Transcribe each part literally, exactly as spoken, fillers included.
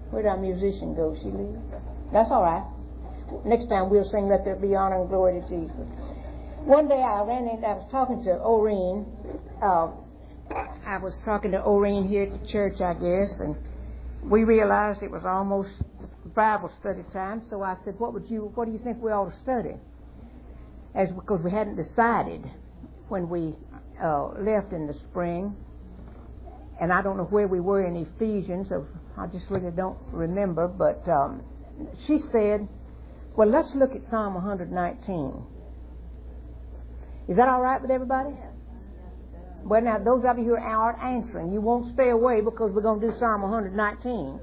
Where'd our musician go? She leave? That's all right. Next time we'll sing Let There Be Honor and Glory to Jesus. One day I ran in, I was talking to Oreen. Uh, I was talking to Oreen here at the church, I guess, and we realized it was almost Bible study time. So I said, "What would you? What do you think we ought to study?" As because we hadn't decided when we uh, left in the spring, and I don't know where we were in Ephesians. So I just really don't remember. But um, she said, "Well, let's look at Psalm one nineteen." Is that all right with everybody? Well, now, those of you who are answering, you won't stay away because we're going to do Psalm one nineteen.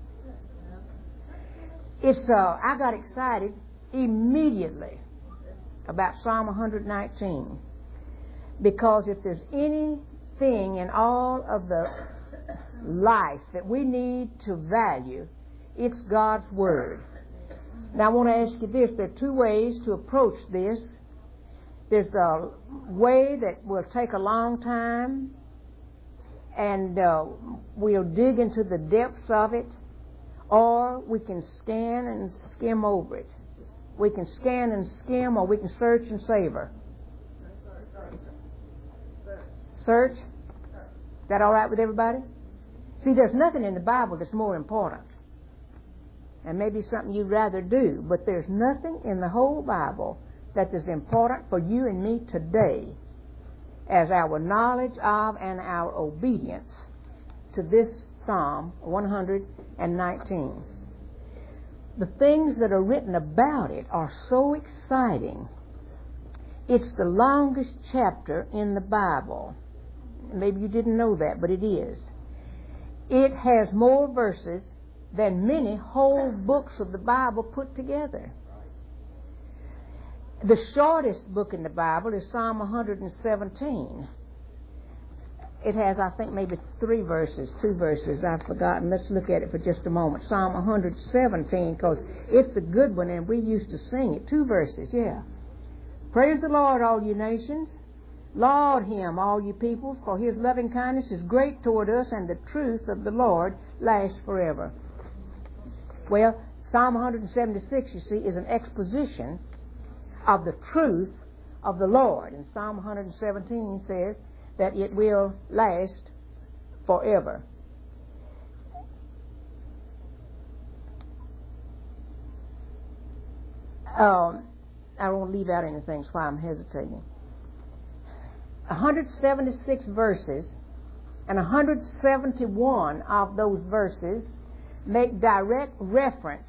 It's, uh, I got excited immediately about Psalm one nineteen because if there's anything in all of the life that we need to value, it's God's Word. Now, I want to ask you this. There are two ways to approach this. There's a way that will take a long time, and uh, we'll dig into the depths of it, or we can scan and skim over it. We can scan and skim, or we can search and savor. Search? Is that all right with everybody? See, there's nothing in the Bible that's more important. And maybe something you'd rather do, but there's nothing in the whole Bible that's as important for you and me today as our knowledge of and our obedience to this Psalm one nineteen. The things that are written about it are so exciting. It's the longest chapter in the Bible. Maybe you didn't know that, but it is. It has more verses than many whole books of the Bible put together. The shortest book in the Bible is Psalm one seventeen. It has, I think, maybe three verses, two verses. I've forgotten. Let's look at it for just a moment. Psalm one seventeen, because it's a good one, and we used to sing it. Two verses, yeah. Praise the Lord, all you nations. Laud Him, all you people, for His loving kindness is great toward us, and the truth of the Lord lasts forever. Well, Psalm one seventy-six, you see, is an exposition of the truth of the Lord. And Psalm one seventeen says that it will last forever. Um, I won't leave out anything, that's why I'm hesitating. one hundred seventy-six verses, and one hundred seventy-one of those verses make direct reference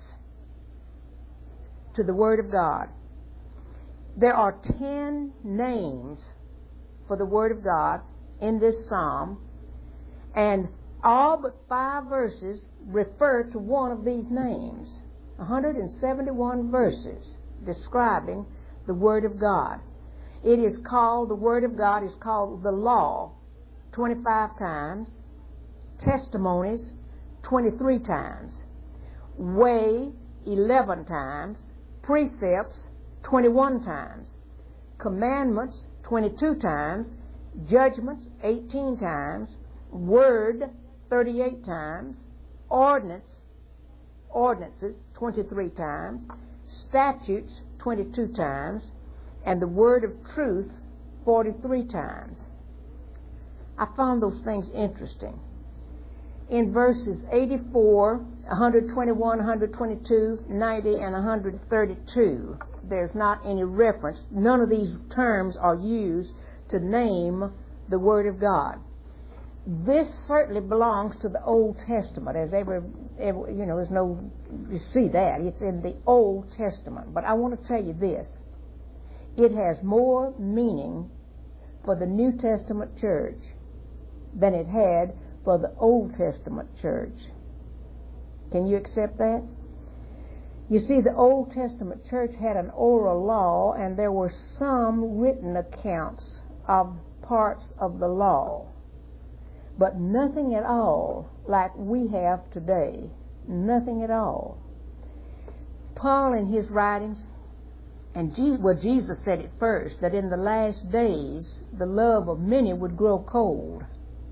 to the Word of God. There are ten names for the Word of God in this psalm, and all but five verses refer to one of these names. one hundred seventy-one verses describing the Word of God. It is called, the Word of God is called the Law twenty-five times, Testimonies twenty-three times, Way eleven times, Precepts twenty-one times, Commandments twenty-two times, Judgments eighteen times, Word thirty-eight times, Ordinance, Ordinances twenty-three times, Statutes twenty-two times, and the Word of Truth forty-three times. I found those things interesting. In verses eighty-four, one twenty-one, one twenty-two, ninety, and one thirty-two, there's not any reference. None of these terms are used to name the Word of God. This certainly belongs to the Old Testament, as every, every you know, there's no, you see that. It's in the Old Testament. But I want to tell you this. It has more meaning for the New Testament church than it had for the Old Testament church. Can you accept that? You see, the Old Testament church had an oral law, and there were some written accounts of parts of the law, but nothing at all like we have today. Nothing at all. Paul, in his writings, and Jesus, well, Jesus said it first, that in the last days the love of many would grow cold.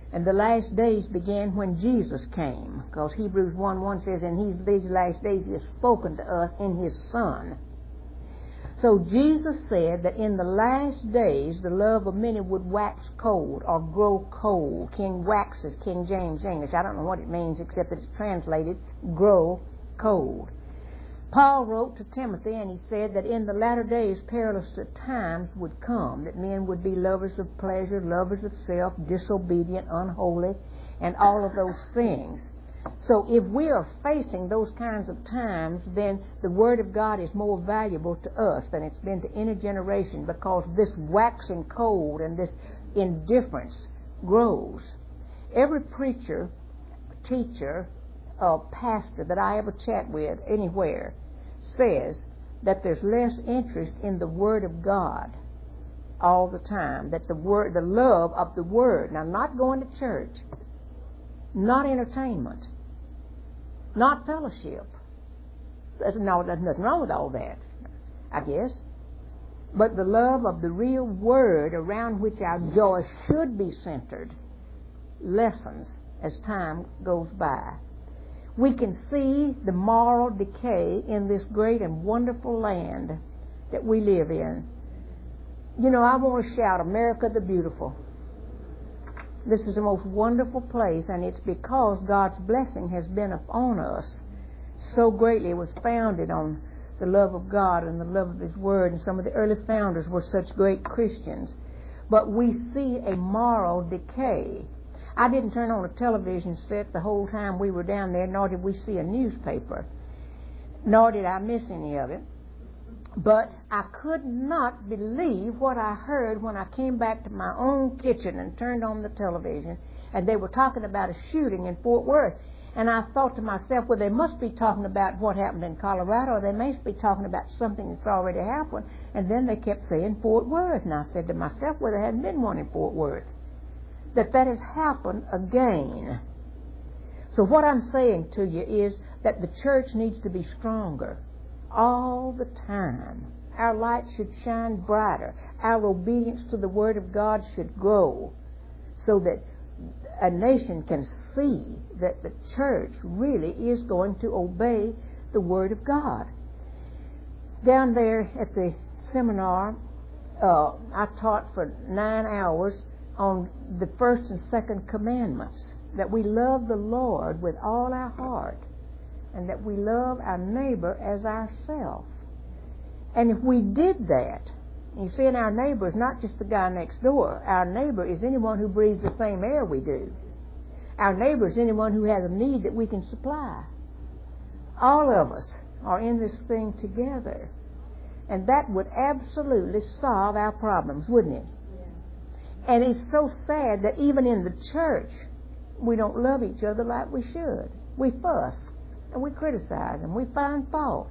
And the last days began when Jesus came, because Hebrews one one says, in these, these last days he has spoken to us in his Son. So Jesus said that in the last days the love of many would wax cold or grow cold. King waxes, King James English. I don't know what it means except that it's translated grow cold. Paul wrote to Timothy and he said that in the latter days perilous times would come, that men would be lovers of pleasure, lovers of self, disobedient, unholy, and all of those things. So if we are facing those kinds of times, then the Word of God is more valuable to us than it's been to any generation, because this waxing cold and this indifference grows. Every preacher, teacher, uh, pastor that I ever chat with anywhere says that there's less interest in the Word of God all the time, that the word, the love of the Word, now not going to church, not entertainment, not fellowship. No, there's nothing wrong with all that, I guess. But the love of the real Word around which our joy should be centered lessens as time goes by. We can see the moral decay in this great and wonderful land that we live in. You know, I want to shout, America the Beautiful. This is the most wonderful place, and it's because God's blessing has been upon us so greatly. It was founded on the love of God and the love of His Word, and some of the early founders were such great Christians. But we see a moral decay. I didn't turn on a television set the whole time we were down there, nor did we see a newspaper, nor did I miss any of it. But I could not believe what I heard when I came back to my own kitchen and turned on the television, and they were talking about a shooting in Fort Worth. And I thought to myself, well, they must be talking about what happened in Colorado, or they must be talking about something that's already happened. And then they kept saying Fort Worth, and I said to myself, well, there hadn't been one in Fort Worth. That that has happened again. So what I'm saying to you is that the church needs to be stronger all the time. Our light should shine brighter. Our obedience to the Word of God should grow, so that a nation can see that the church really is going to obey the Word of God. Down there at the seminar, uh, I taught for nine hours on the first and second commandments, that we love the Lord with all our heart, and that we love our neighbor as ourselves. And if we did that, you see, and our neighbor is not just the guy next door. Our neighbor is anyone who breathes the same air we do. Our neighbor is anyone who has a need that we can supply. All of us are in this thing together. And that would absolutely solve our problems, wouldn't it? And it's so sad that even in the church, we don't love each other like we should. We fuss, and we criticize, and we find fault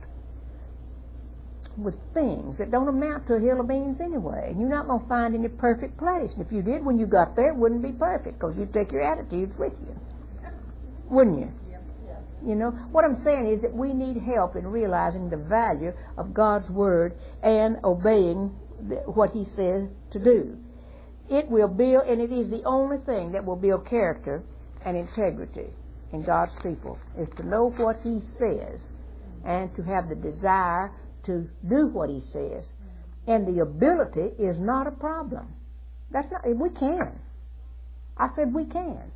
with things that don't amount to a hill of beans anyway. And you're not going to find any perfect place. And if you did, when you got there, it wouldn't be perfect, because you'd take your attitudes with you. Wouldn't you? You know, what I'm saying is that we need help in realizing the value of God's Word and obeying the, what He says to do. It will build, and it is the only thing that will build character and integrity in God's people, is to know what He says and to have the desire to do what He says. And the ability is not a problem. That's not, we can. I said we can.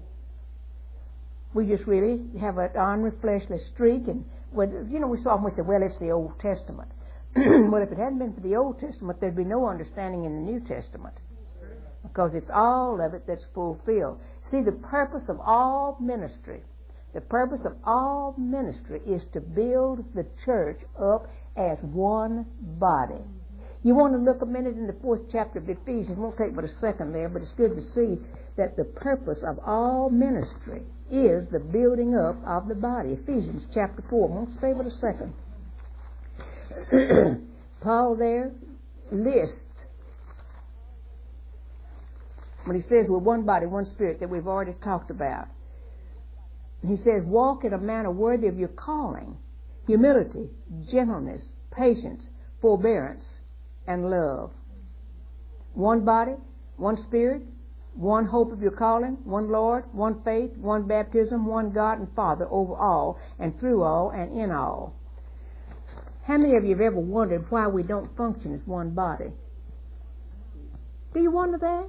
We just really have an ornery fleshly streak, and when, you know, we saw, and we said, well, it's the Old Testament. Well, if it hadn't been for the Old Testament, there'd be no understanding in the New Testament, because it's all of it that's fulfilled. See, the purpose of all ministry, the purpose of all ministry is to build the church up as one body. You want to look a minute in the fourth chapter of Ephesians. It won't take but a second there, but it's good to see that the purpose of all ministry is the building up of the body. Ephesians chapter four. It won't stay but a second. Paul there lists, when he says we're one body, one spirit, that we've already talked about. He says, walk in a manner worthy of your calling, humility, gentleness, patience, forbearance, and love. One body, one spirit, one hope of your calling, one Lord, one faith, one baptism, one God and Father over all and through all and in all. How many of you have ever wondered why we don't function as one body? Do you wonder that?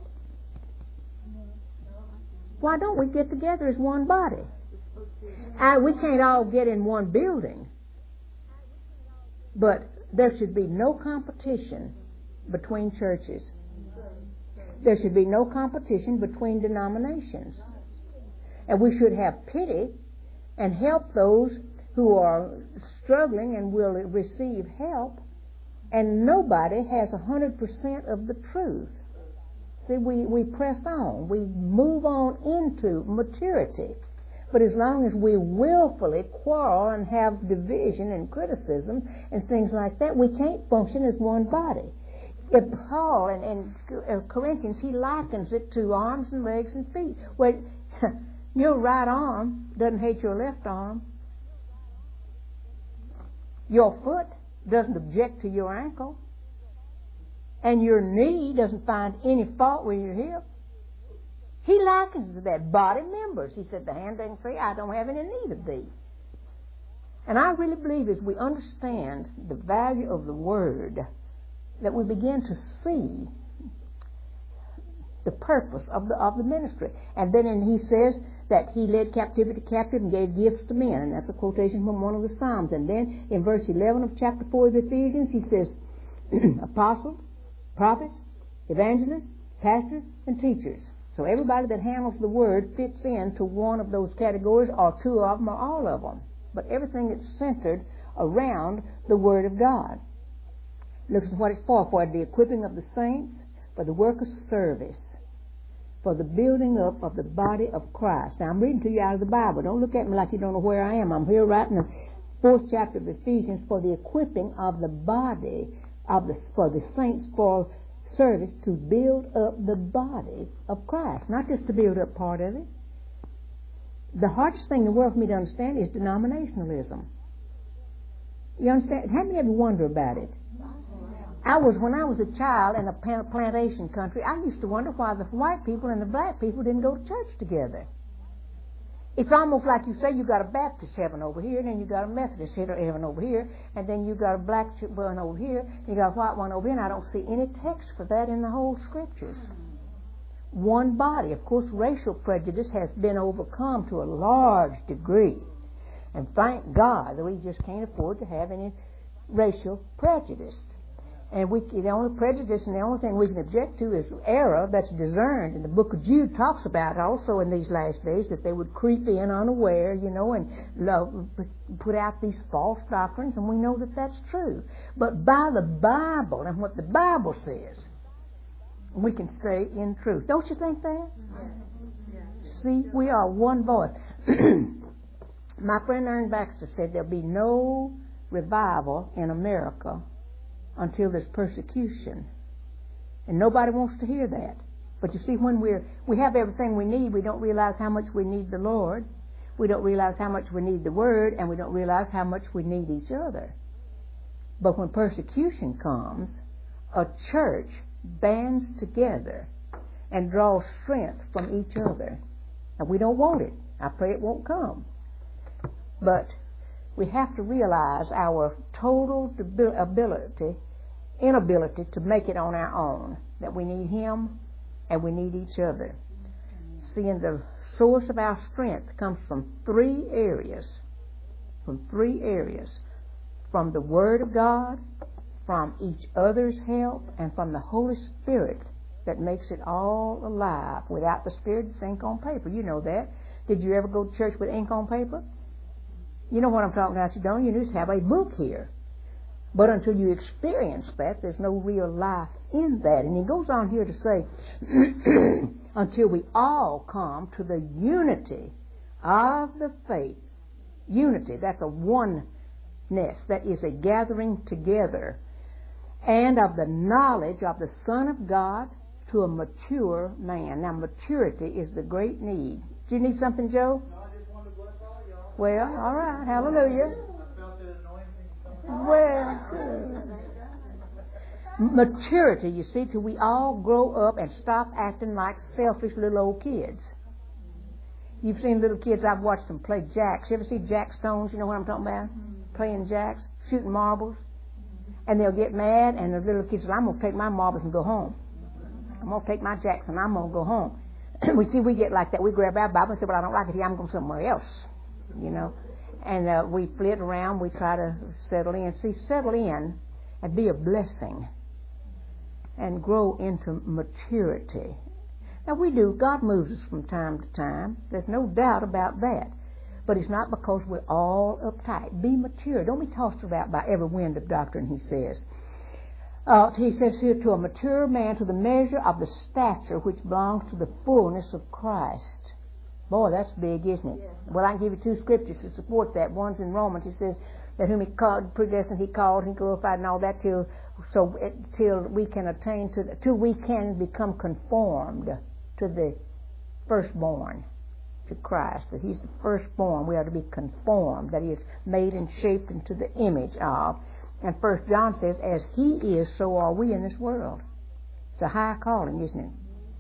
Why don't we get together as one body? I, we can't all get in one building, but there should be no competition between churches. There should be no competition between denominations. And we should have pity and help those who are struggling and will receive help. And nobody has one hundred percent of the truth. See, we, we press on. We move on into maturity. But as long as we willfully quarrel and have division and criticism and things like that, we can't function as one body. If Paul in, in Corinthians, he likens it to arms and legs and feet. Well, your right arm doesn't hate your left arm. Your foot doesn't object to your ankle. And your knee doesn't find any fault with your hip. He likens it to that. Body members. He said, the hand doesn't say, I don't have any need of thee. And I really believe as we understand the value of the Word, that we begin to see the purpose of the of the ministry. And then and he says that he led captivity captive and gave gifts to men. And that's a quotation from one of the Psalms. And then in verse eleven of chapter four of Ephesians, he says, apostles, prophets, evangelists, pastors, and teachers. So everybody that handles the Word fits into one of those categories, or two of them, or all of them. But everything is centered around the Word of God. Look at what it's for, for the equipping of the saints, for the work of service, for the building up of the body of Christ. Now, I'm reading to you out of the Bible. Don't look at me like you don't know where I am. I'm here right in the fourth chapter of Ephesians, for the equipping of the body of the for the saints for service, to build up the body of Christ, not just to build up part of it. The hardest thing in the world for me to understand is denominationalism. You understand? How many of you wonder about it? I was, when I was a child in a plantation country, I used to wonder why the white people and the black people didn't go to church together. It's almost like you say you got a Baptist heaven over here, and then you got a Methodist heaven over here, and then you got a black one over here, and you got a white one over here, and I don't see any text for that in the whole Scriptures. One body. Of course, racial prejudice has been overcome to a large degree, and thank God that we just can't afford to have any racial prejudice. And we, the only prejudice and the only thing we can object to is error that's discerned. And the book of Jude talks about also in these last days that they would creep in unaware, you know, and love, put out these false doctrines, and we know that that's true. But by the Bible and what the Bible says, we can stay in truth. Don't you think that? Yeah. See, we are one voice. My friend Ern Baxter said there'll be no revival in America until there's persecution. And nobody wants to hear that. But you see, when we're, we have everything we need, we don't realize how much we need the Lord. We don't realize how much we need the Word, and we don't realize how much we need each other. But when persecution comes, a church bands together and draws strength from each other. And we don't want it. I pray it won't come. But we have to realize our total ability, inability to make it on our own, that we need Him and we need each other. Seeing the source of our strength comes from three areas, from three areas, from the Word of God, from each other's help, and from the Holy Spirit that makes it all alive. Without the Spirit, it's ink on paper. You know that. Did you ever go to church with ink on paper? You know what I'm talking about, you don't. You just have a book here. But until you experience that, there's no real life in that. And he goes on here to say, until we all come to the unity of the faith. Unity, that's a oneness. That is a gathering together. And of the knowledge of the Son of God to a mature man. Now, maturity is the great need. Do you need something, Joe? Well, all right, hallelujah. Well, Maturity, you see, till we all grow up and stop acting like selfish little old kids. You've seen little kids, I've watched them play jacks. You ever see Jack Stones? You know what I'm talking about? Playing jacks, shooting marbles. And they'll get mad, and the little kid says, I'm going to take my marbles and go home. I'm going to take my jacks and I'm going to go home. We see we get like that. We grab our Bible and say, well, I don't like it here. I'm going somewhere else. You know. And uh, we flit around. We try to settle in. See, settle in and be a blessing and grow into maturity. Now, we do. God moves us from time to time. There's no doubt about that. But it's not because we're all uptight. Be mature. Don't be tossed about by every wind of doctrine, he says. Uh, he says here, to a mature man, to the measure of the stature which belongs to the fullness of Christ. Boy, that's big, isn't it? Yeah. Well, I can give you two scriptures to support that. One's in Romans. He says that whom he called, predestined, he called, he glorified, and all that till so it, till we can attain to till we can become conformed to the firstborn, to Christ. That he's the firstborn. We are to be conformed. That he is made and shaped into the image of. And First John says, as he is, so are we in this world. It's a high calling, isn't it?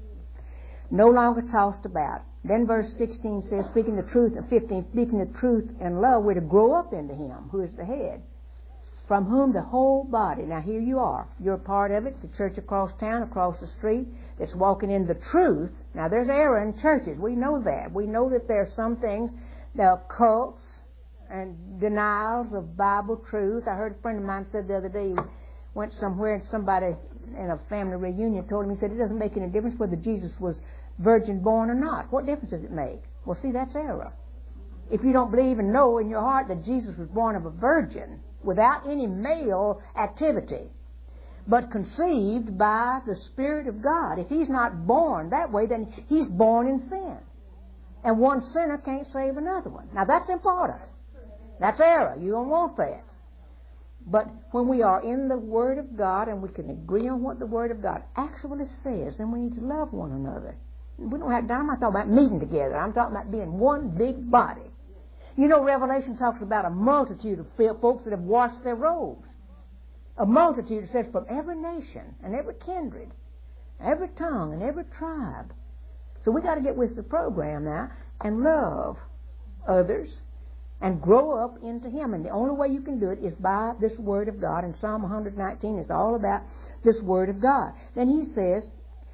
No longer tossed about. Then verse sixteen says, speaking the truth, and fifteen, speaking the truth in love, we're to grow up into him, who is the head, from whom the whole body, now here you are, you're a part of it, the church across town, across the street, that's walking in the truth. Now there's error in churches, we know that. We know that there are some things, there are cults, and denials of Bible truth. I heard a friend of mine said the other day, he went somewhere and somebody in a family reunion told him, he said, it doesn't make any difference whether Jesus was virgin born or not. What difference does it make? Well, see, that's error. If you don't believe and know in your heart that Jesus was born of a virgin without any male activity, but conceived by the Spirit of God, if he's not born that way, then he's born in sin. And one sinner can't save another one. Now, that's important. That's error. You don't want that. But when we are in the Word of God and we can agree on what the Word of God actually says, then we need to love one another. We don't have, I'm not talking about meeting together. I'm talking about being one big body. You know, Revelation talks about a multitude of folks that have washed their robes. A multitude, it says, from every nation and every kindred, every tongue and every tribe. So we got to get with the program now and love others and grow up into him. And the only way you can do it is by this Word of God. And Psalm one nineteen is all about this Word of God. Then he says,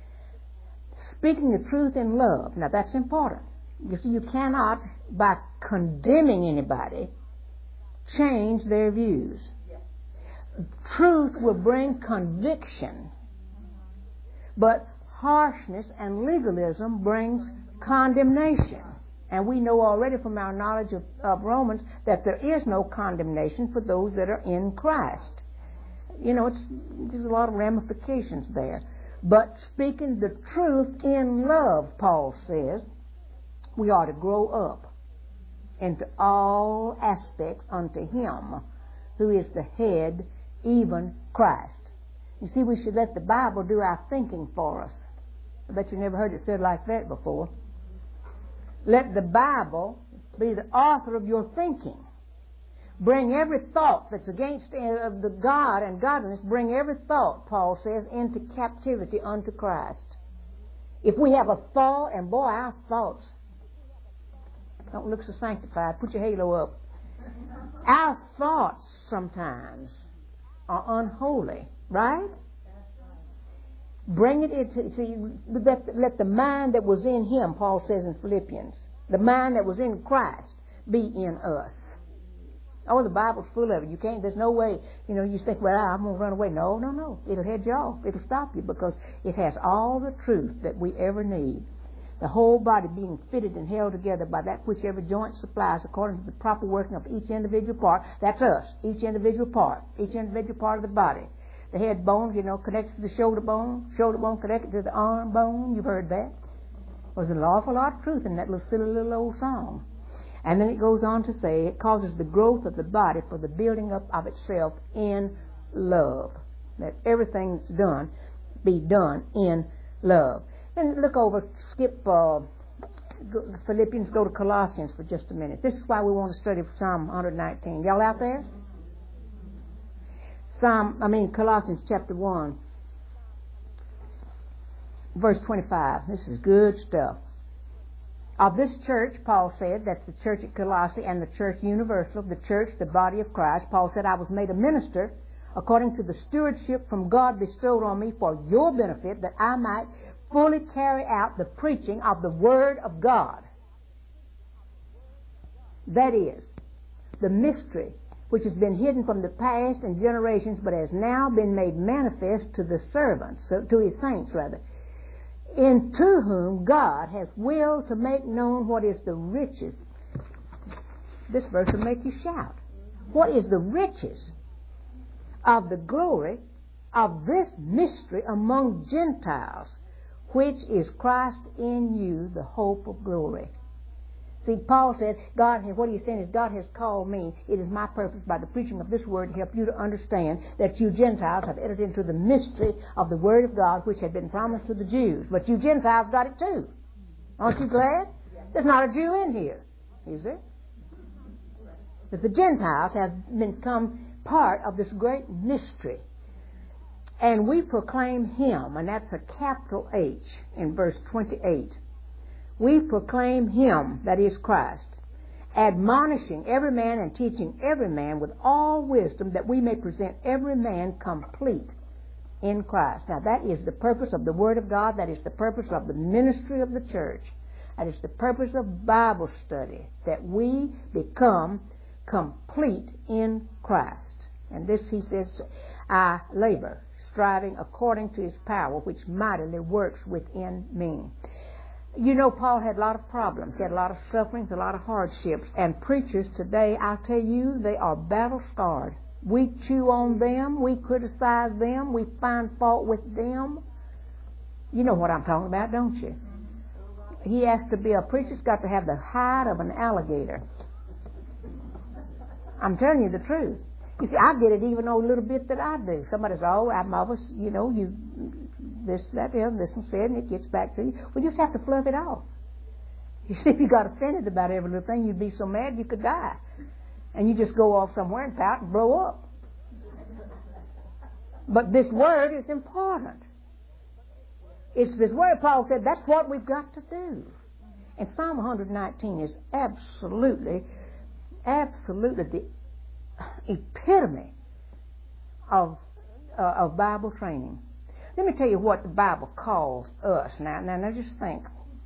speaking the truth in love. Now that's important. You see, you cannot, by condemning anybody, change their views. Truth will bring conviction, but harshness and legalism brings condemnation. And we know already from our knowledge of, of Romans that there is no condemnation for those that are in Christ. You know, it's, there's a lot of ramifications there. But speaking the truth in love, Paul says, we are to grow up into all aspects unto him who is the head, even Christ. You see, we should let the Bible do our thinking for us. I bet you never heard it said like that before. Let the Bible be the author of your thinking. Bring every thought that's against uh, the God and godliness, bring every thought, Paul says, into captivity unto Christ. If we have a thought, and boy, our thoughts don't look so sanctified. Put your halo up. Our thoughts sometimes are unholy, right? Bring it into, see, let, let the mind that was in him, Paul says in Philippians, the mind that was in Christ be in us. Oh, the Bible's full of it. You can't, there's no way, you know, you think, well, I'm going to run away. No, no, no. It'll head you off. It'll stop you because it has all the truth that we ever need. The whole body being fitted and held together by that which every joint supplies according to the proper working of each individual part. That's us, each individual part, each individual part of the body. The head bone, you know, connected to the shoulder bone, shoulder bone connected to the arm bone. You've heard that. There's an awful lot of truth in that little silly little old song. And then it goes on to say it causes the growth of the body for the building up of itself in love. That everything that's done be done in love. And look over, skip uh, Philippians, go to Colossians for just a minute. This is why we want to study Psalm one nineteen. Y'all out there? Psalm, I mean Colossians chapter one, verse twenty-five. This is good stuff. Of this church, Paul said, that's the church at Colossae and the church universal, the church, the body of Christ. Paul said, I was made a minister according to the stewardship from God bestowed on me for your benefit, that I might fully carry out the preaching of the Word of God. That is, the mystery which has been hidden from the past and generations, but has now been made manifest to the servants, to his saints rather, into whom God has willed to make known what is the riches. This verse will make you shout. What is the riches of the glory of this mystery among Gentiles, which is Christ in you, the hope of glory? See, Paul said, God, what he's saying is, God has called me. It is my purpose by the preaching of this word to help you to understand that you Gentiles have entered into the mystery of the Word of God, which had been promised to the Jews. But you Gentiles got it too. Aren't you glad? There's not a Jew in here, is there? That the Gentiles have become part of this great mystery. And we proclaim Him, and that's a capital H in verse twenty-eight. We proclaim Him, that is Christ, admonishing every man and teaching every man with all wisdom, that we may present every man complete in Christ. Now that is the purpose of the Word of God. That is the purpose of the ministry of the church. That is the purpose of Bible study, that we become complete in Christ. And this, he says, I labor, striving according to His power, which mightily works within me. You know, Paul had a lot of problems. He had a lot of sufferings, a lot of hardships. And preachers today, I'll tell you, they are battle-scarred. We chew on them. We criticize them. We find fault with them. You know what I'm talking about, don't you? He has to be, a preacher's got to have the hide of an alligator. I'm telling you the truth. You see, I get it even on a little bit that I do. Somebody says, oh, I'm always, you know, you... this, that, the other, this one said, and it gets back to you. We just have to fluff it off. You see, if you got offended about every little thing, you'd be so mad you could die. And you just go off somewhere and pout and blow up. But this word is important. It's this word, Paul said, that's what we've got to do. And Psalm one nineteen is absolutely, absolutely the epitome of, uh, of Bible training. Let me tell you what the Bible calls us now. Now, now just think.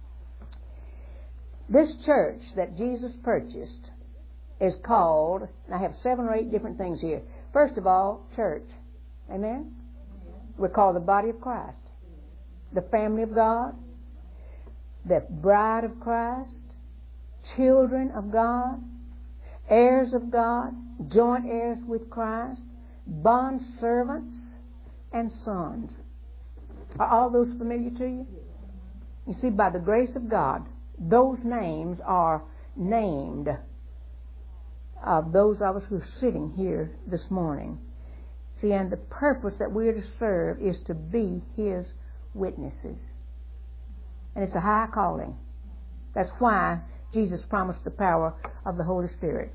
This church that Jesus purchased is called, I have seven or eight different things here. First of all, church. Amen? We're called the body of Christ. The family of God. The bride of Christ. Children of God. Heirs of God. Joint heirs with Christ. Bond servants and sons. Are all those familiar to you? You see, by the grace of God, those names are named of those of us who are sitting here this morning. See, and the purpose that we are to serve is to be His witnesses. And it's a high calling. That's why Jesus promised the power of the Holy Spirit.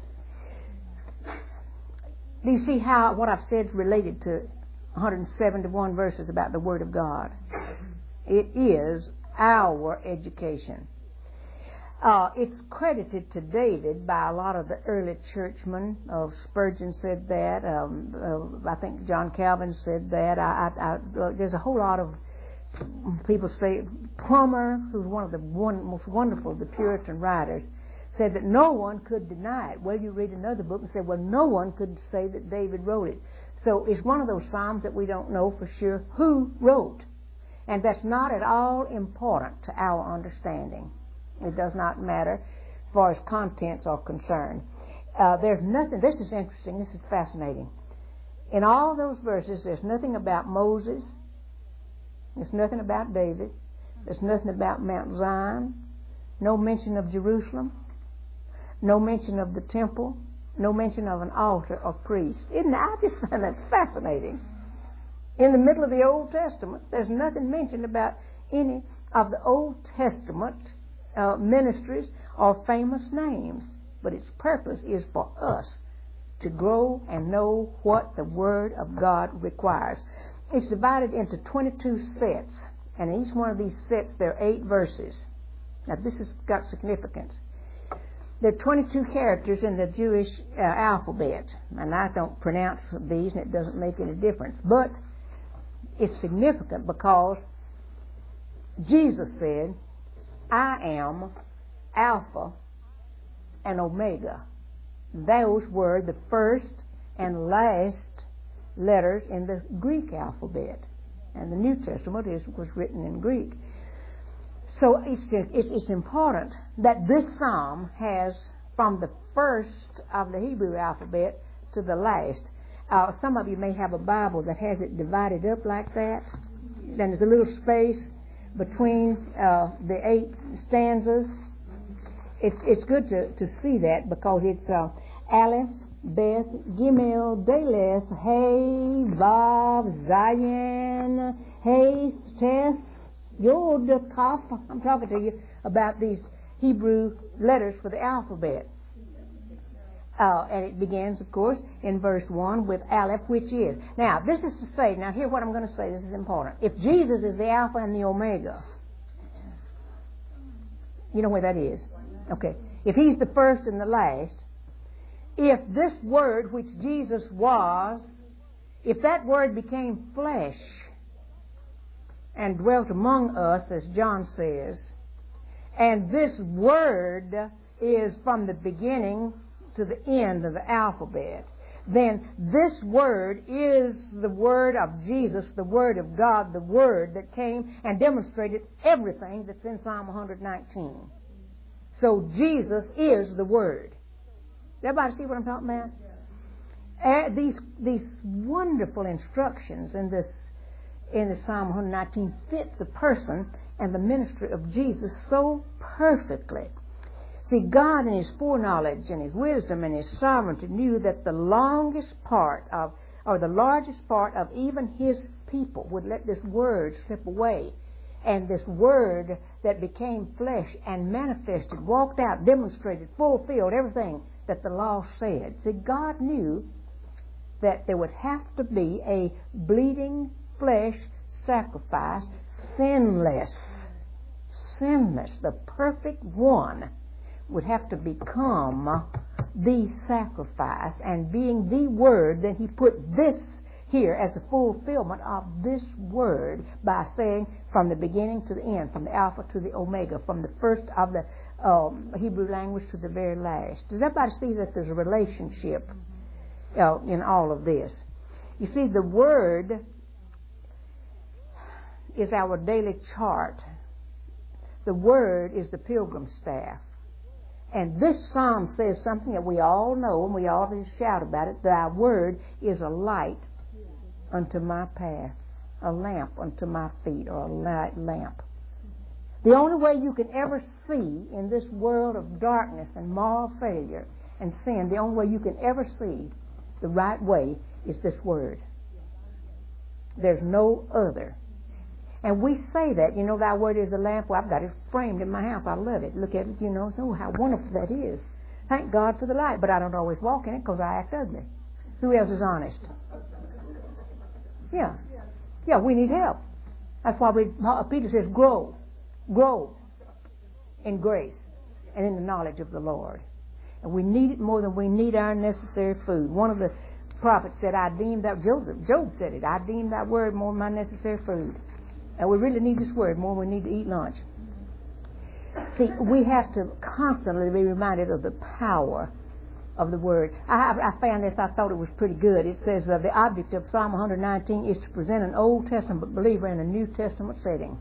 Do you see how what I've said is related to one hundred seventy-one verses about the Word of God? It is our education. Uh, it's credited to David by a lot of the early churchmen. Uh, Spurgeon said that. Um, uh, I think John Calvin said that. I, I, I, uh, there's a whole lot of people say. Plummer, who's one of the one, most wonderful of the Puritan writers, said that no one could deny it. Well, you read another book and say, well, no one could say that David wrote it. So it's one of those Psalms that we don't know for sure who wrote. And that's not at all important to our understanding. It does not matter as far as contents are concerned. Uh, there's nothing, this is interesting, this is fascinating. In all those verses, there's nothing about Moses. There's nothing about David. There's nothing about Mount Zion. No mention of Jerusalem. No mention of the temple. No mention of an altar or priest. Isn't that, I just find that fascinating. In the middle of the Old Testament, there's nothing mentioned about any of the Old Testament uh, ministries or famous names. But its purpose is for us to grow and know what the Word of God requires. It's divided into twenty-two sets, and in each one of these sets there are eight verses. Now this has got significance. There are twenty-two characters in the Jewish uh, alphabet, and I don't pronounce these, and it doesn't make any difference. But it's significant because Jesus said, I am Alpha and Omega. Those were the first and last letters in the Greek alphabet, and the New Testament is, was written in Greek. So it's, it's, it's important that this psalm has from the first of the Hebrew alphabet to the last. Uh, some of you may have a Bible that has it divided up like that. Then there's a little space between uh, the eight stanzas. It's, it's good to, to see that because it's uh, Aleph, Beth, Gimel, Daleth, Hey, Vav, Zayin, Hey, Tess, Yod, Kaf. I'm talking to you about these Hebrew letters for the alphabet. Uh, and it begins, of course, in verse one with Aleph, which is. Now, this is to say, now hear what I'm going to say, this is important. If Jesus is the Alpha and the Omega, you know where that is? Okay. If He's the first and the last, if this Word, which Jesus was, if that Word became flesh and dwelt among us, as John says, and this Word is from the beginning to the end of the alphabet, then this Word is the Word of Jesus, the Word of God, the Word that came and demonstrated everything that's in Psalm one nineteen. So Jesus is the Word. Everybody see what I'm talking about? Uh, these these wonderful instructions in this in the Psalm one nineteen fit the person and the ministry of Jesus so perfectly. See, God in His foreknowledge and His wisdom and His sovereignty knew that the longest part of, or the largest part of even His people would let this Word slip away. And this Word that became flesh and manifested, walked out, demonstrated, fulfilled everything that the law said. See, God knew that there would have to be a bleeding flesh sacrifice, sinless, sinless, the perfect one would have to become the sacrifice, and being the Word, then He put this here as a fulfillment of this Word by saying from the beginning to the end, from the Alpha to the Omega, from the first of the um, Hebrew language to the very last. Does everybody see that there's a relationship uh, in all of this? You see, the Word is our daily chart. The Word is the pilgrim staff. And this psalm says something that we all know, and we all just shout about it, Thy Word is a light unto my path, a lamp unto my feet, or a light lamp. The only way you can ever see in this world of darkness and moral failure and sin, the only way you can ever see the right way is this Word. There's no other. And we say that, you know, Thy Word is a lamp. Well, I've got it framed in my house. I love it. Look at it, you know, oh, how wonderful that is. Thank God for the light. But I don't always walk in it because I act ugly. Who else is honest? Yeah. Yeah, we need help. That's why we, Peter says, grow. Grow in grace and in the knowledge of the Lord. And we need it more than we need our necessary food. One of the prophets said, I deem that, Job, Job said it, I deem that Word more than my necessary food. And we really need this Word more than we need to eat lunch. See, we have to constantly be reminded of the power of the Word. I, I found this, I thought it was pretty good. It says uh, the object of Psalm one nineteen is to present an Old Testament believer in a New Testament setting.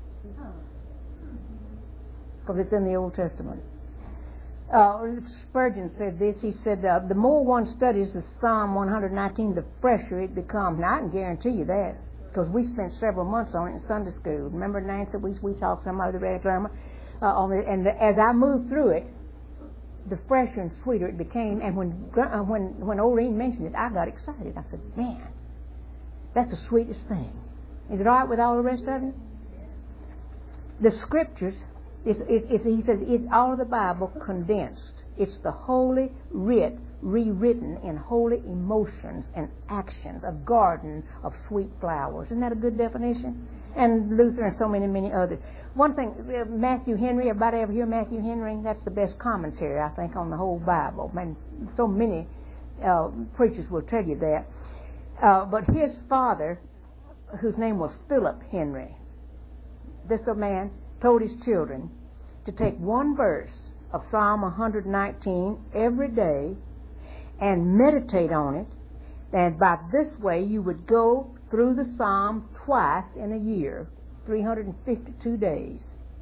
Because it's in the Old Testament. Uh, Spurgeon said this. He said, uh, the more one studies the Psalm one nineteen, the fresher it becomes. Now, I can guarantee you that, because we spent several months on it in Sunday school. Remember, Nancy, we, we talked some of the grammar uh, on it, and the, as I moved through it, the fresher and sweeter it became. And when uh, when when Oreen mentioned it, I got excited. I said, man, that's the sweetest thing. Is it all right with all the rest of it? The Scriptures It's, it, it's, he says it's all of the Bible condensed. It's the holy writ rewritten in holy emotions and actions, a garden of sweet flowers. Isn't that a good definition? And Luther and so many, many others. One thing, uh, Matthew Henry, everybody ever hear Matthew Henry? That's the best commentary, I think, on the whole Bible. I mean, so many uh, preachers will tell you that. Uh, but his father, whose name was Philip Henry, this man told his children to take one verse of Psalm one nineteen every day and meditate on it, and by this way you would go through the psalm twice in a year, three hundred fifty-two days.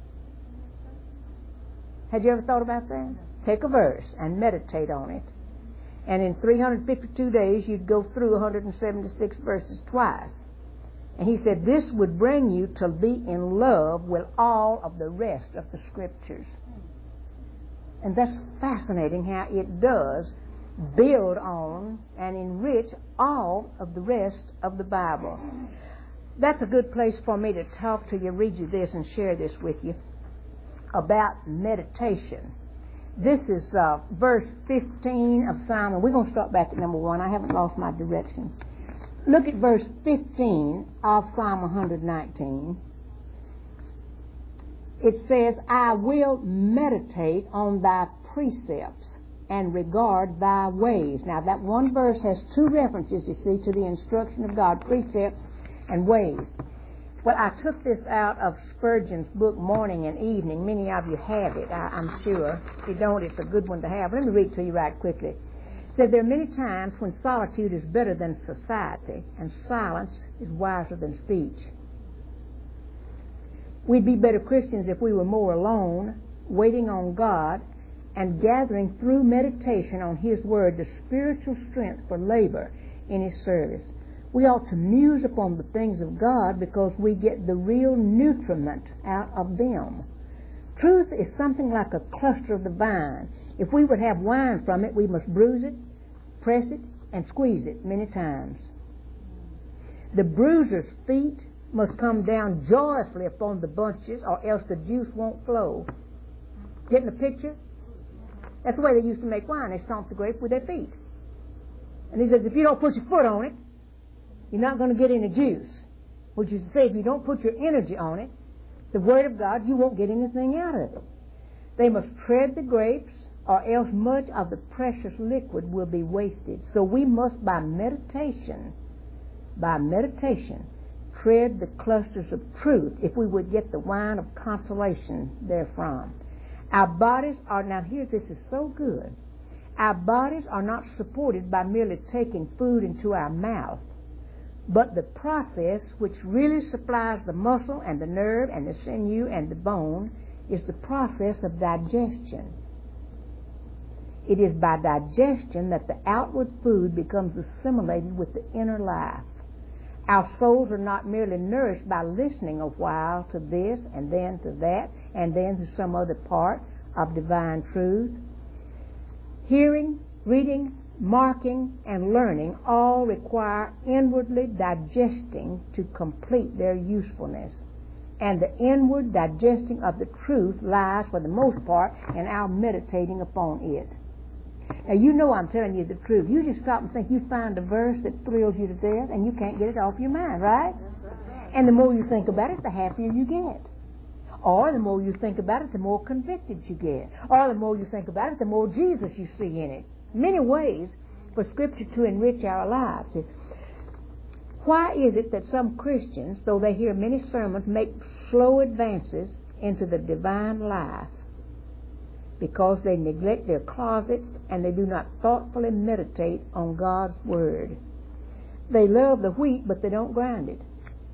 Had you ever thought about that? Take a verse and meditate on it, and in three hundred fifty-two days you'd go through one hundred seventy-six verses twice. And he said this would bring you to be in love with all of the rest of the Scriptures. And that's fascinating how it does build on and enrich all of the rest of the Bible. That's a good place for me to talk to you, read you this, and share this with you about meditation. This is uh, verse fifteen of Psalm, and we're going to start back at number one. I haven't lost my direction. Look at verse fifteen of Psalm one nineteen. It says, I will meditate on thy precepts and regard thy ways. Now that one verse has two references, you see, to the instruction of God, precepts and ways. Well, I took this out of Spurgeon's book, Morning and Evening. Many of you have it, I, I'm sure. If you don't, it's a good one to have. Let me read to you right quickly. Said there are many times when solitude is better than society and silence is wiser than speech. We'd be better Christians if we were more alone, waiting on God and gathering through meditation on His Word the spiritual strength for labor in His service. We ought to muse upon the things of God because we get the real nutriment out of them. Truth is something like a cluster of the vine. If we would have wine from it, we must bruise it, press it, and squeeze it many times. The bruiser's feet must come down joyfully upon the bunches, or else the juice won't flow. Getting the picture? That's the way they used to make wine. They stomped the grape with their feet. And he says, if you don't put your foot on it, you're not going to get any juice. Which is to say, if you don't put your energy on it, the Word of God, you won't get anything out of it. They must tread the grapes, or else much of the precious liquid will be wasted. So we must, by meditation, by meditation, tread the clusters of truth if we would get the wine of consolation therefrom. Our bodies are, now here, this is so good. Our bodies are not supported by merely taking food into our mouth, but the process which really supplies the muscle and the nerve and the sinew and the bone is the process of digestion. It is by digestion that the outward food becomes assimilated with the inner life. Our souls are not merely nourished by listening a while to this and then to that and then to some other part of divine truth. Hearing, reading, marking, and learning all require inwardly digesting to complete their usefulness. And the inward digesting of the truth lies, for the most part, in our meditating upon it. Now, you know I'm telling you the truth. You just stop and think you find a verse that thrills you to death, and you can't get it off your mind, right? And the more you think about it, the happier you get. Or the more you think about it, the more convicted you get. Or the more you think about it, the more Jesus you see in it. Many ways for Scripture to enrich our lives. Why is it that some Christians, though they hear many sermons, make slow advances into the divine life? Because they neglect their closets and they do not thoughtfully meditate on God's Word. They love the wheat, but they don't grind it.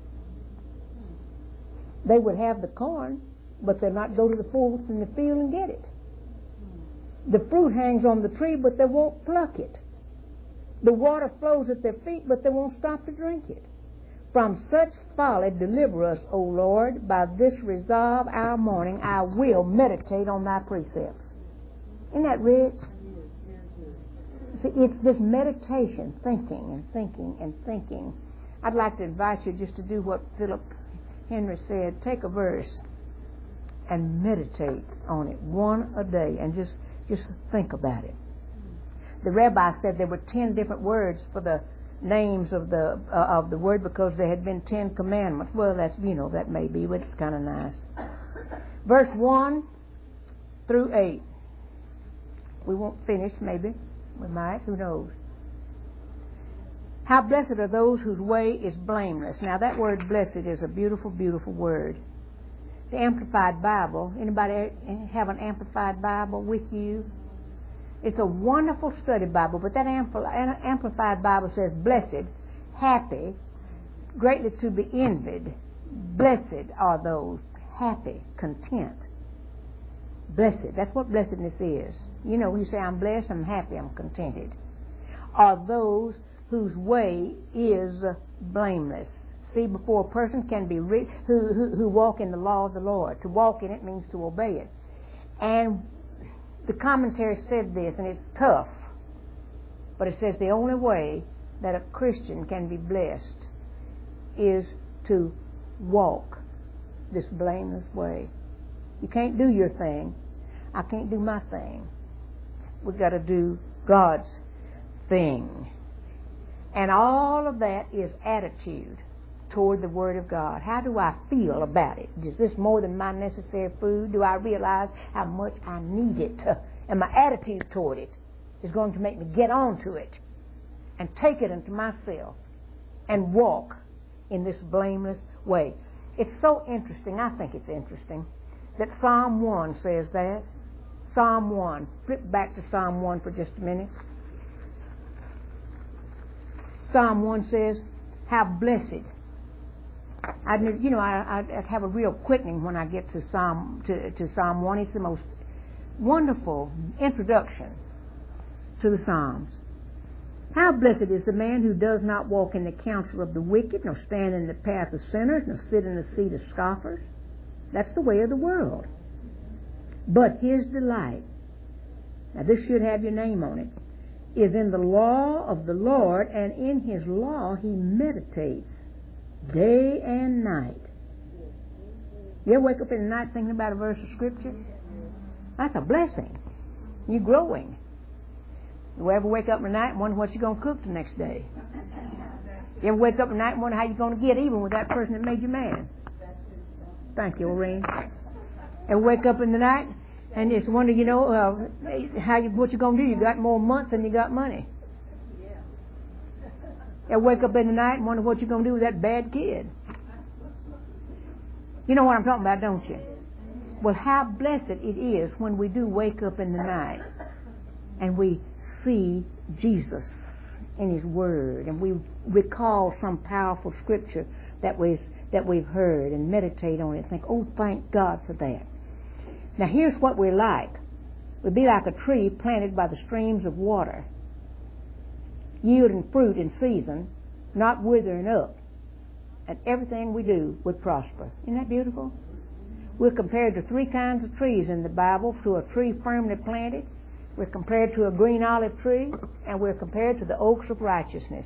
They would have the corn, but they'll not go to the forest in the field and get it. The fruit hangs on the tree, but they won't pluck it. The water flows at their feet, but they won't stop to drink it. From such folly deliver us, O Lord. By this resolve our morning, I will meditate on thy precepts. Isn't that rich? See, it's this meditation, thinking and thinking and thinking. I'd like to invite you just to do what Philip Henry said. Take a verse and meditate on it one a day, and just just think about it. The rabbi said there were ten different words for the names of the uh, of the word because there had been ten commandments. Well, that's, you know, that may be, but it's kind of nice. Verse one through eight. We won't finish, maybe. We might. Who knows? How blessed are those whose way is blameless. Now, that word blessed is a beautiful, beautiful word. The Amplified Bible. Anybody have an Amplified Bible with you? It's a wonderful study Bible, but that Amplified Bible says, blessed, happy, greatly to be envied. Blessed are those, happy, content. Blessed, that's what blessedness is. You know, you say, I'm blessed, I'm happy, I'm contented. Are those whose way is blameless. See, before a person can be re- who, who who walk in the law of the Lord. To walk in it means to obey it. And the commentary said this, and it's tough, but it says the only way that a Christian can be blessed is to walk this blameless way. You can't do your thing. I can't do my thing. We've got to do God's thing. And all of that is attitude toward the Word of God. How do I feel about it? Is this more than my necessary food? Do I realize how much I need it? And my attitude toward it is going to make me get on to it and take it into myself and walk in this blameless way. It's so interesting, I think it's interesting, that Psalm one says that. Psalm one. Flip back to Psalm one for just a minute. Psalm one says, how blessed. I, you know, I, I have a real quickening when I get to Psalm to, to Psalm one. It's the most wonderful introduction to the Psalms. How blessed is the man who does not walk in the counsel of the wicked, nor stand in the path of sinners, nor sit in the seat of scoffers. That's the way of the world. But his delight, now this should have your name on it, is in the law of the Lord, and in his law he meditates day and night. You ever wake up in the night thinking about a verse of Scripture? That's a blessing. You're growing. You ever wake up in the night and wonder what you're going to cook the next day? You ever wake up in the night and wonder how you're going to get even with that person that made you mad? Thank you, Lorraine. Ever wake up in the night and just wonder, you know, uh, how you, what you're going to do? You got more months than you got money. You ever wake up in the night and wonder what you're going to do with that bad kid? You know what I'm talking about, don't you? Well, how blessed it is when we do wake up in the night and we see Jesus in His Word, and we recall some powerful Scripture that we've, that we've heard and meditate on it and think, oh, thank God for that. Now, here's what we're like. We'd be like a tree planted by the streams of water, yielding fruit in season, not withering up, and everything we do would prosper. Isn't that beautiful? We're compared to three kinds of trees in the Bible, to a tree firmly planted, we're compared to a green olive tree, and we're compared to the oaks of righteousness.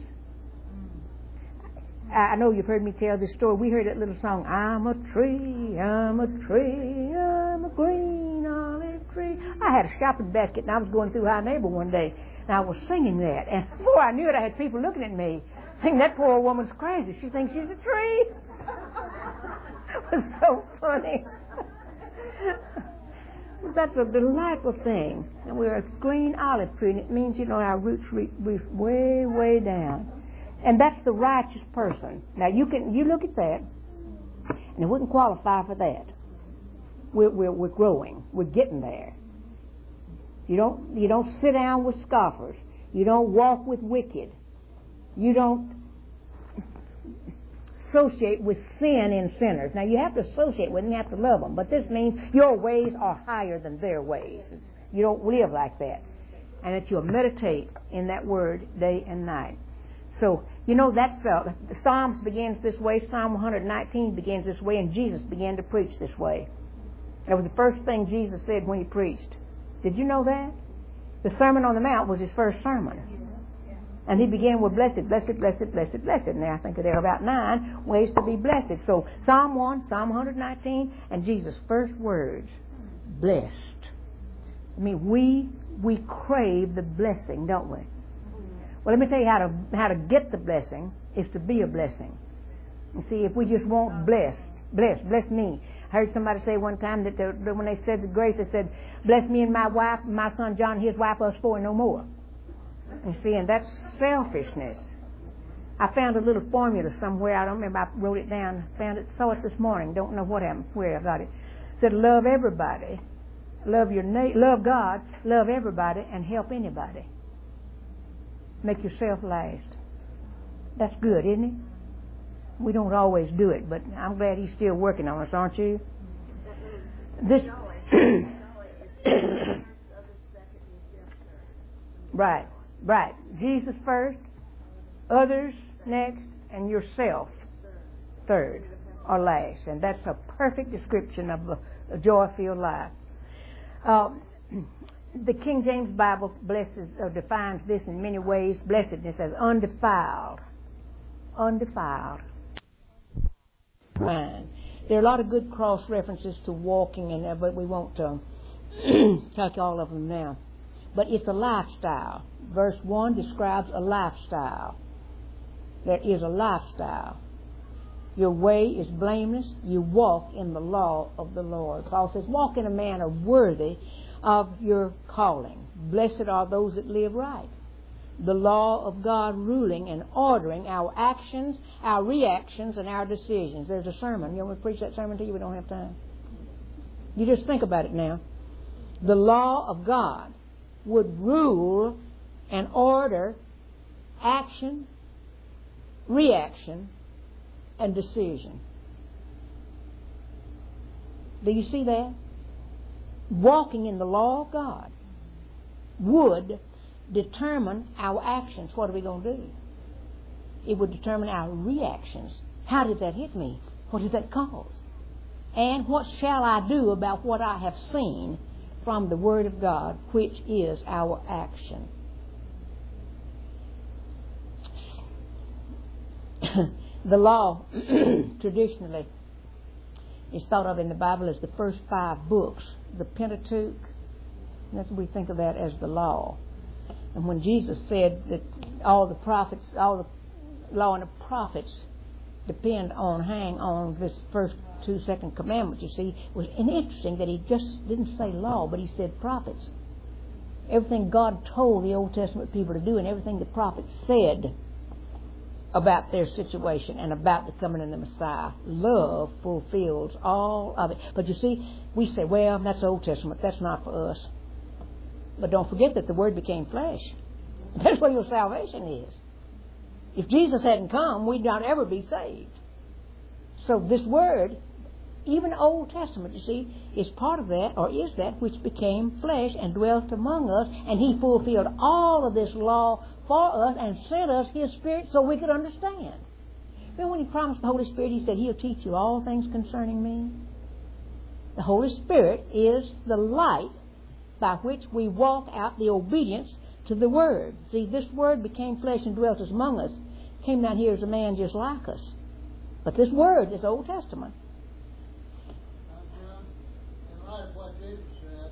I know you've heard me tell this story. We heard that little song, I'm a tree, I'm a tree, I'm a green olive tree. I had a shopping basket, and I was going through High Neighbor one day, and I was singing that. And before I knew it, I had people looking at me, thinking that poor woman's crazy. She thinks she's a tree. It was so funny. That's a delightful thing. And we're a green olive tree, and it means, you know, our roots reach, reach way, way down. And that's the righteous person. Now, you can you look at that, and it wouldn't qualify for that. We're, we're, we're growing. We're getting there. You don't, you don't sit down with scoffers. You don't walk with wicked. You don't associate with sin in sinners. Now, you have to associate with them. You have to love them. But this means your ways are higher than their ways. It's, you don't live like that. And that you'll meditate in that word day and night. So, you know, that's uh, the Psalms begins this way. Psalm one nineteen begins this way, and Jesus began to preach this way. That was the first thing Jesus said when He preached. Did you know that? The Sermon on the Mount was His first sermon. And he began with blessed, blessed, blessed, blessed, blessed. Now I think there are about nine ways to be blessed. So Psalm one, Psalm one nineteen, and Jesus' first words, blessed. I mean, we we crave the blessing, don't we? Well, let me tell you how to how to get the blessing is to be a blessing. You see, if we just want blessed, bless, bless me. I heard somebody say one time that, that when they said the grace, they said, bless me and my wife, my son John, his wife, us four and no more. You see, and that's selfishness. I found a little formula somewhere. I don't remember. I wrote it down. Found it. Saw it this morning. Don't know what happened. Where I got it. It said, love everybody, love your na- love God, love everybody, and help anybody. Make yourself last. That's good, isn't it? We don't always do it, but I'm glad He's still working on us, aren't you? This. Right. Right. Jesus first, others next, and yourself third or last. And that's a perfect description of a, a joy-filled life. Uh, the King James Bible blesses or defines this in many ways. Blessedness as undefiled. Undefiled. Fine. There are a lot of good cross references to walking in there, but we won't uh, talk all of them now. But it's a lifestyle. Verse one describes a lifestyle. There is a lifestyle. Your way is blameless. You walk in the law of the Lord. Paul says, walk in a manner worthy of your calling. Blessed are those that live right. The law of God ruling and ordering our actions, our reactions, and our decisions. There's a sermon. You want me to preach that sermon to you? We don't have time. You just think about it now. The law of God would rule and order action, reaction, and decision. Do you see that? Walking in the law of God would determine our actions. What are we going to do? It would determine our reactions. How did that hit me? What did that cause? And what shall I do about what I have seen from the Word of God, which is our action? The law, traditionally, is thought of in the Bible as the first five books, the Pentateuch. That's what we think of that as the law. And when Jesus said that all the prophets, all the law and the prophets depend on, hang on this first two second commandments, you see, it was interesting that He just didn't say law, but He said prophets. Everything God told the Old Testament people to do and everything the prophets said about their situation and about the coming of the Messiah, love fulfills all of it. But you see, we say, well, that's Old Testament. That's not for us. But don't forget that the Word became flesh. That's where your salvation is. If Jesus hadn't come, we'd not ever be saved. So this Word, even Old Testament, you see, is part of that, or is that, which became flesh and dwelt among us, and He fulfilled all of this law for us and sent us His Spirit so we could understand. Remember when He promised the Holy Spirit, He said, He'll teach you all things concerning me? The Holy Spirit is the light by which we walk out the obedience to the Word. See, this Word became flesh and dwelt among us. Came down here as a man just like us. But this Word is Old Testament. In light of what David said,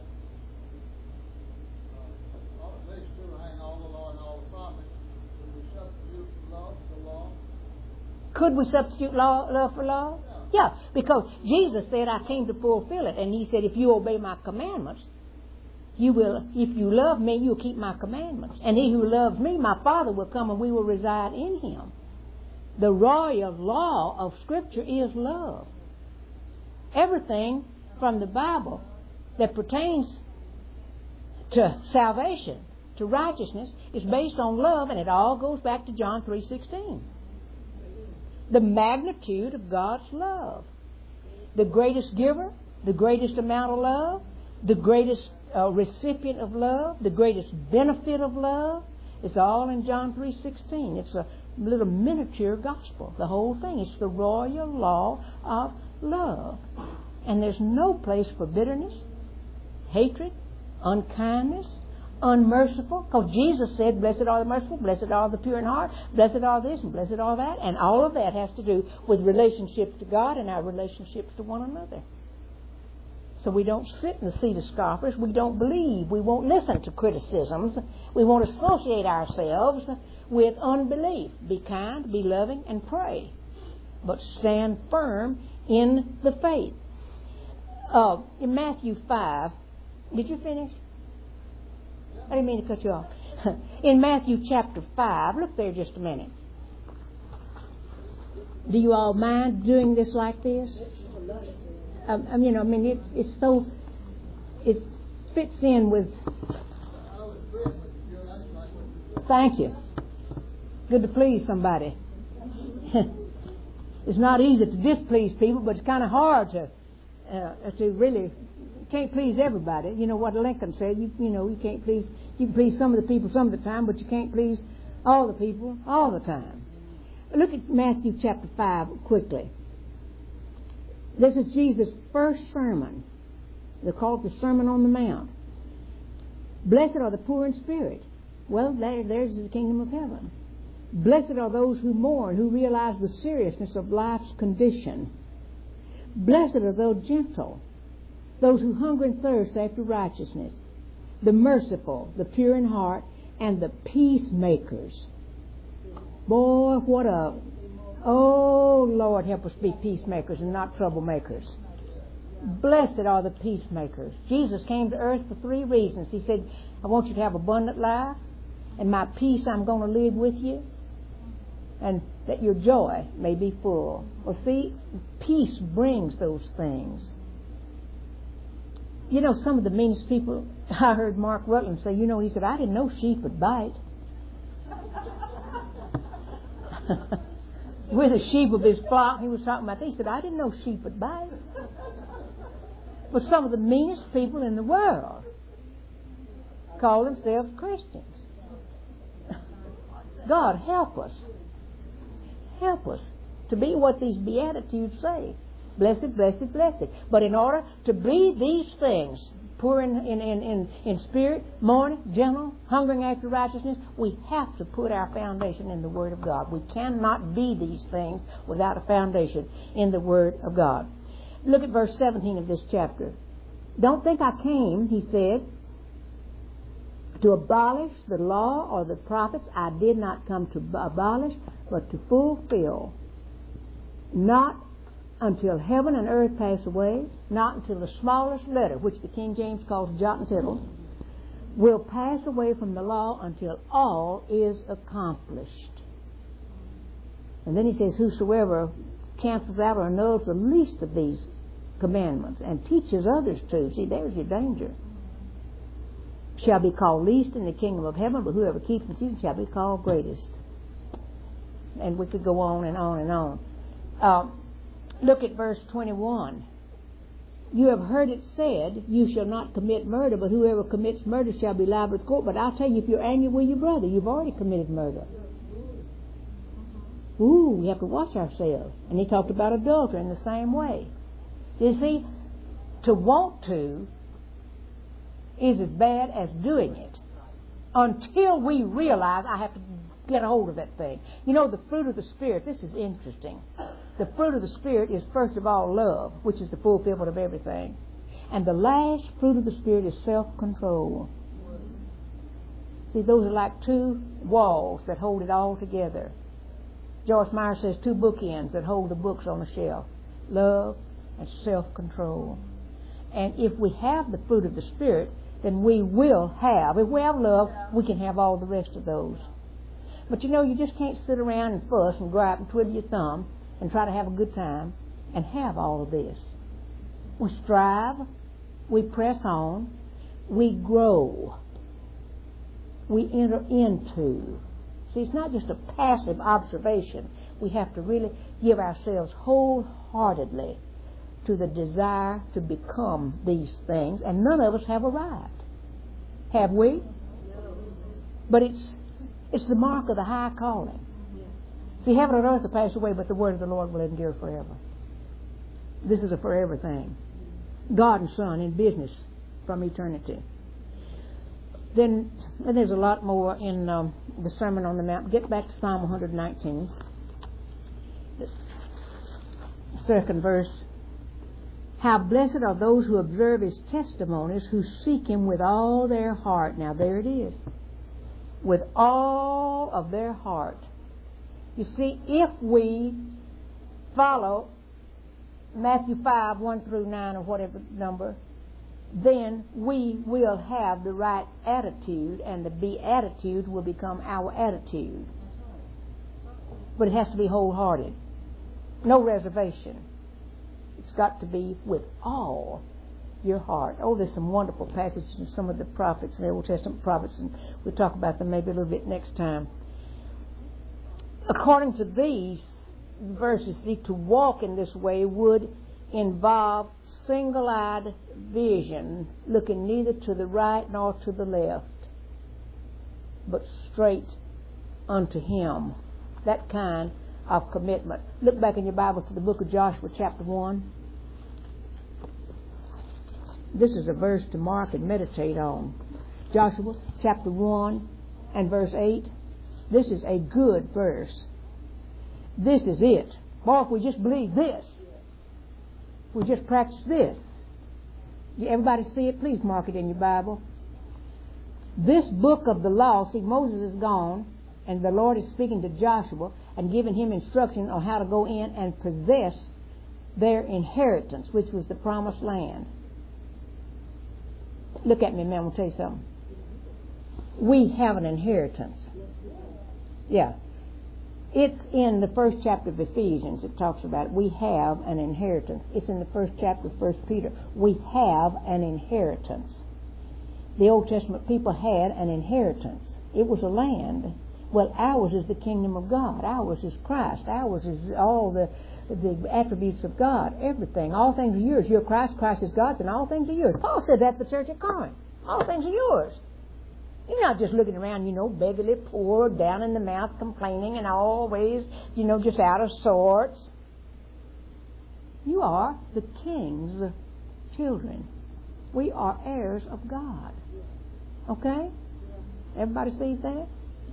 uh, they still hang all the law and all the prophets. Could we substitute love for law? Could we substitute law, love for law? Yeah. yeah, because Jesus said, I came to fulfill it. And He said, if you obey my commandments, you will, if you love me, you'll keep my commandments. And he who loves me, my Father will come and we will reside in him. The royal law of Scripture is love. Everything from the Bible that pertains to salvation, to righteousness, is based on love, and it all goes back to John three sixteen. The magnitude of God's love. The greatest giver, the greatest amount of love, the greatest uh, recipient of love, the greatest benefit of love. It's all in John three sixteen. It's a little miniature gospel. The whole thing. It's the royal law of love. And there's no place for bitterness, hatred, unkindness, unmerciful, because Jesus said, blessed are the merciful, blessed are the pure in heart, blessed are this and blessed are that. And all of that has to do with relationships to God and our relationships to one another. So we don't sit in the seat of scoffers. We don't believe. We won't listen to criticisms. We won't associate ourselves with unbelief. Be kind, be loving, and pray. But stand firm in the faith. Uh, in Matthew five, did you finish? I didn't mean to cut you off. In Matthew chapter five, look there just a minute. Do you all mind doing this like this? Um, I mean, you know, I mean, it, it's so, it fits in with. Thank you. Good to please somebody. It's not easy to displease people, but it's kind of hard to uh, to really. You can't please everybody. You know what Lincoln said. You you know you can't please. You can please some of the people some of the time, but you can't please all the people all the time. Look at Matthew chapter five quickly. This is Jesus' first sermon. They call it the Sermon on the Mount. Blessed are the poor in spirit. Well, there, there's the kingdom of heaven. Blessed are those who mourn, who realize the seriousness of life's condition. Blessed are those gentle, those who hunger and thirst after righteousness, the merciful, the pure in heart, and the peacemakers. Boy, what a... Oh, Lord, help us be peacemakers and not troublemakers. Blessed are the peacemakers. Jesus came to earth for three reasons. He said, I want you to have abundant life, and my peace I'm going to live with you, and that your joy may be full. Well, see, peace brings those things. You know, some of the meanest people, I heard Mark Rutland say, you know, he said, I didn't know sheep would bite. With the sheep of his flock, he was talking about that. He said, I didn't know sheep would bite. But some of the meanest people in the world call themselves Christians. God, help us. Help us to be what these Beatitudes say. Blessed, blessed, blessed. But in order to be these things, poor in, in, in, in, in spirit, mourning, gentle, hungering after righteousness, we have to put our foundation in the Word of God. We cannot be these things without a foundation in the Word of God. Look at verse seventeen of this chapter. Don't think I came, he said, to abolish the law or the prophets. I did not come to abolish, but to fulfill. Not until heaven and earth pass away, not until the smallest letter, which the King James calls jot and tittle, will pass away from the law until all is accomplished. And then he says, whosoever cancels out or annuls the least of these commandments and teaches others to, see, there's your danger, shall be called least in the kingdom of heaven, but whoever keeps and teaches shall be called greatest. And we could go on and on and on. Uh, Look at verse twenty-one. You have heard it said, you shall not commit murder, but whoever commits murder shall be liable to court. But I'll tell you, if you're angry with your brother, you've already committed murder. Ooh, we have to watch ourselves. And he talked about adultery in the same way. You see, to want to is as bad as doing it. Until we realize I have to get a hold of that thing. You know, the fruit of the Spirit, this is interesting. The fruit of the Spirit is, first of all, love, which is the fulfillment of everything. And the last fruit of the Spirit is self-control. See, those are like two walls that hold it all together. Joyce Meyer says two bookends that hold the books on the shelf. Love and self-control. And if we have the fruit of the Spirit, then we will have, if we have love, we can have all the rest of those. But you know, you just can't sit around and fuss and gripe and twiddle your thumb and try to have a good time and have all of this. We strive, we press on, we grow, we enter into. See, it's not just a passive observation. We have to really give ourselves wholeheartedly to the desire to become these things, and none of us have arrived. Have we? But it's it's the mark of the high calling. See, heaven and earth will pass away, but the word of the Lord will endure forever. This is a forever thing. God and Son in business from eternity. Then and there's a lot more in um, the Sermon on the Mount. Get back to Psalm one nineteen. The second verse. How blessed are those who observe his testimonies, who seek him with all their heart. Now there it is. With all of their heart. You see, if we follow Matthew five, one through nine, or whatever number, then we will have the right attitude, and the beatitude will become our attitude. But it has to be wholehearted. No reservation. It's got to be with all your heart. Oh, there's some wonderful passages in some of the prophets, the Old Testament prophets, and we'll talk about them maybe a little bit next time. According to these verses, see, to walk in this way would involve single-eyed vision, looking neither to the right nor to the left, but straight unto him. That kind of commitment. Look back in your Bible to the book of Joshua, chapter one. This is a verse to mark and meditate on. Joshua, chapter one and verse eight. This is a good verse. This is it. Boy, if we just believe this, if we just practice this. Everybody see it? Please mark it in your Bible. This book of the law, see, Moses is gone, and the Lord is speaking to Joshua and giving him instruction on how to go in and possess their inheritance, which was the promised land. Look at me, man, I'll tell you something. We have an inheritance. Yeah. It's in the first chapter of Ephesians. It talks about it. We have an inheritance. It's in the first chapter of First Peter. We have an inheritance. The Old Testament people had an inheritance. It was a land. Well, ours is the kingdom of God. Ours is Christ. Ours is all the the attributes of God. Everything. All things are yours. You're Christ. Christ is God. And all things are yours. Paul said that to the church at Corinth. All things are yours. You're not just looking around, you know, beggarly, poor, down in the mouth, complaining, and always, you know, just out of sorts. You are the King's children. We are heirs of God. Okay? Everybody sees that?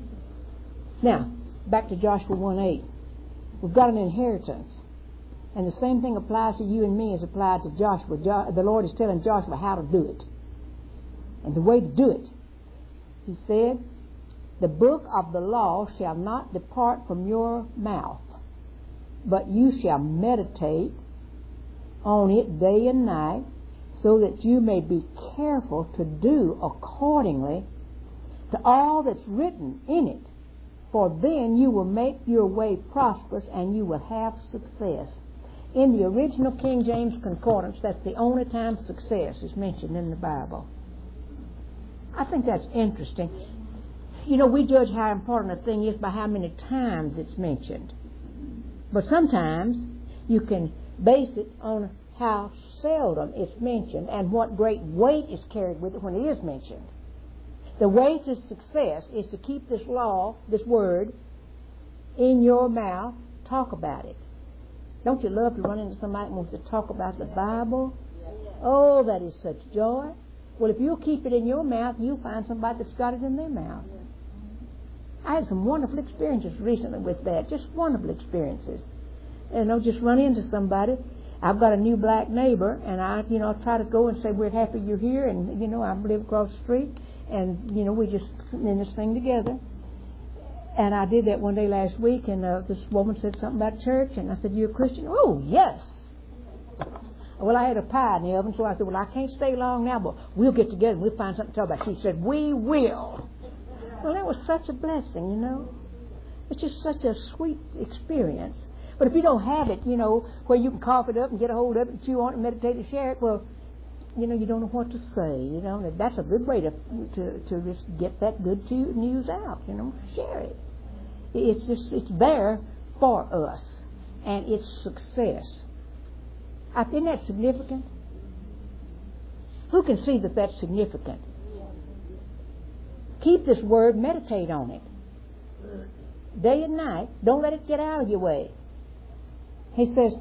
Now, back to Joshua one eight. We've got an inheritance. And the same thing applies to you and me as applied to Joshua. Jo- the Lord is telling Joshua how to do it. And the way to do it, he said, the book of the law shall not depart from your mouth, but you shall meditate on it day and night, so that you may be careful to do accordingly to all that's written in it. For then you will make your way prosperous and you will have success. In the original King James Concordance, that's the only time success is mentioned in the Bible. I think that's interesting. You know, we judge how important a thing is by how many times it's mentioned. But sometimes you can base it on how seldom it's mentioned and what great weight is carried with it when it is mentioned. The way to success is to keep this law, this word, in your mouth. Talk about it. Don't you love to run into somebody that wants to talk about the Bible? Oh, that is such joy. Well, if you'll keep it in your mouth, you'll find somebody that's got it in their mouth. I had some wonderful experiences recently with that. Just wonderful experiences. You know, just run into somebody. I've got a new black neighbor, and I, you know, try to go and say, we're happy you're here, and, you know, I live across the street, and, you know, we just in this thing together. And I did that one day last week, and uh, this woman said something about church, and I said, you're a Christian? Oh, yes. Well, I had a pie in the oven, so I said, well, I can't stay long now, but we'll get together and we'll find something to talk about. She said, we will. Well, that was such a blessing, you know. It's just such a sweet experience. But if you don't have it, you know, where you can cough it up and get a hold of it and chew on it and meditate and share it, well, you know, you don't know what to say, you know. That's a good way to to, to just get that good news out, you know, share it. It's just, it's there for us, and it's success. I, isn't that significant? Who can see that that's significant? Keep this word, meditate on it. Day and night. Don't let it get out of your way. He says,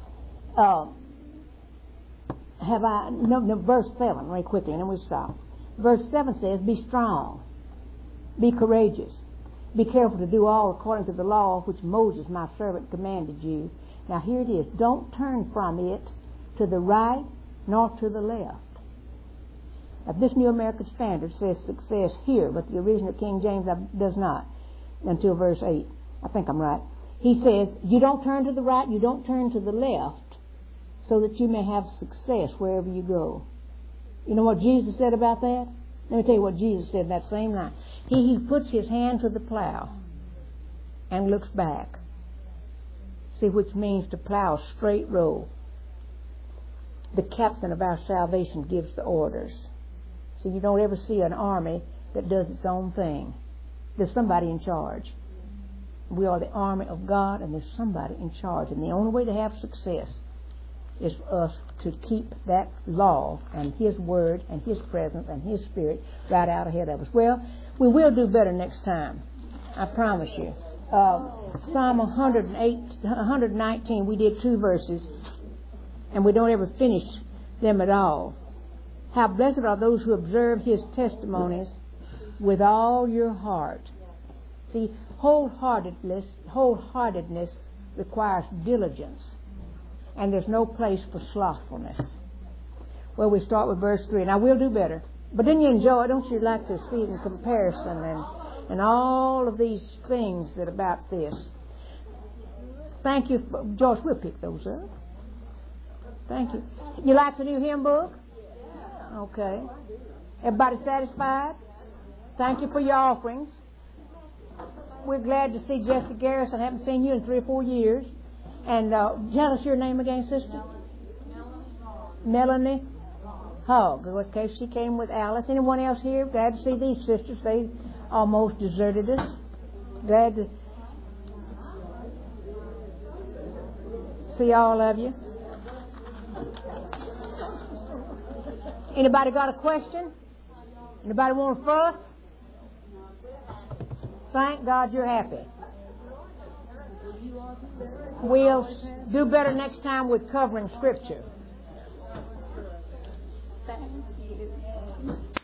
uh, have I, no, no, verse seven, very quickly, and then we stop. Verse seven says, be strong, be courageous, be careful to do all according to the law which Moses my servant commanded you. Now here it is. Don't turn from it to the right nor to the left. Now this New American Standard says success here, but the original King James does not until verse eight. I think I'm right. He says, you don't turn to the right, you don't turn to the left, so that you may have success wherever you go. You know what Jesus said about that? Let me tell you what Jesus said that same night. He who puts his hand to the plow and looks back. See, which means to plow a straight row. The captain of our salvation gives the orders. See, you don't ever see an army that does its own thing. There's somebody in charge. We are the army of God, and there's somebody in charge. And the only way to have success is for us to keep that law and His Word and His presence and His Spirit right out ahead of us. Well, we will do better next time. I promise you. Uh, Psalm one hundred eight, one hundred nineteen, we did two verses, and we don't ever finish them at all. How blessed are those who observe His testimonies with all your heart. See, wholeheartedness, wholeheartedness requires diligence, and there's no place for slothfulness. Well, we start with verse three. Now, we'll do better. But didn't you enjoy it? Don't you like to see it in comparison and, and all of these things that about this? Thank you. For, Joyce, we'll pick those up. Thank you. You like the new hymn book? Okay. Everybody satisfied? Thank you for your offerings. We're glad to see Jesse Garrison. I haven't seen you in three or four years. And uh, tell us your name again, sister. Melanie Hogg. Okay, she came with Alice. Anyone else here? Glad to see these sisters. They almost deserted us. Glad to see all of you. Anybody got a question? Anybody want to fuss? Thank God you're happy. We'll do better next time with covering Scripture. Thank you.